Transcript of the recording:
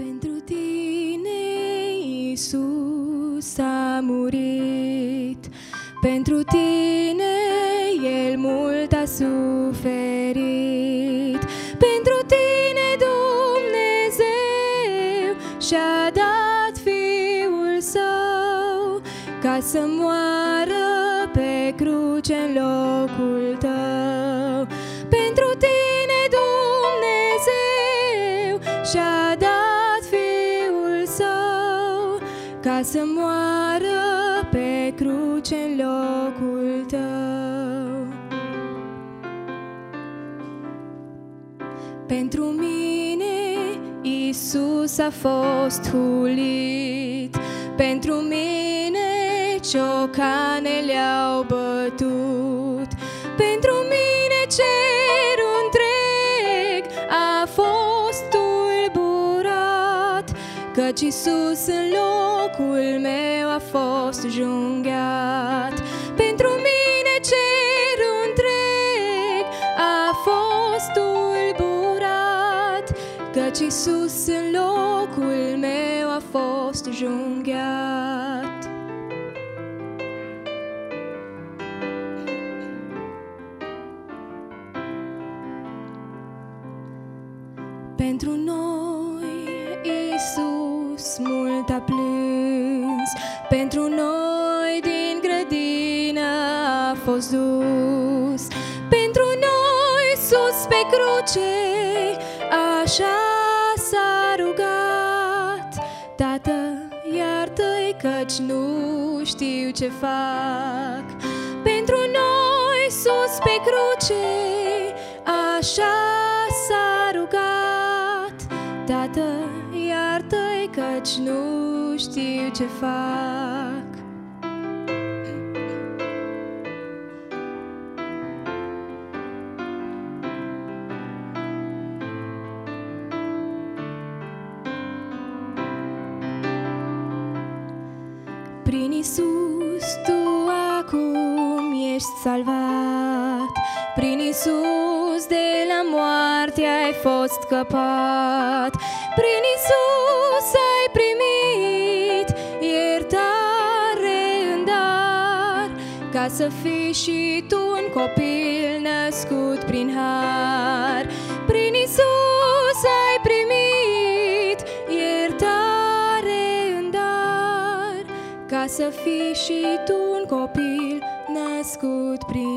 Pentru tine Iisus a murit, pentru tine El mult a suferit, pentru tine Dumnezeu și-a dat Fiul Său ca să moară pe cruce în locul tău. Pentru tine Dumnezeu și-a dat Fiul Său ca să moară pe cruce în locul tău. Pentru mine Iisus a fost hulit, pentru mine ciocanele au bătut, pentru mine cerul întreg a fost tulburat, căci Iisus în locul meu a fost junghiat. Pentru mine cerul întreg a fost tulburat, căci Iisus în locul meu a fost junghiat. Pentru noi Iisus mult a plâns, pentru noi din grădină a fost dus, pentru noi sus pe cruce așa s-a rugat: Tată, iartă-i căci nu știu ce fac. Pentru noi sus pe cruce așa s-a rugat: Tată, iartă-i căci nu știu ce fac. Prin Iisus tu acum ești salvat, prin Iisus de la moarte ai fost scăpat, prin Iisus ai primit iertare în dar, ca să fii și tu un copil născut prin har. Prin Iisus ai primit iertare în dar, ca să fii și tu un copil născut prin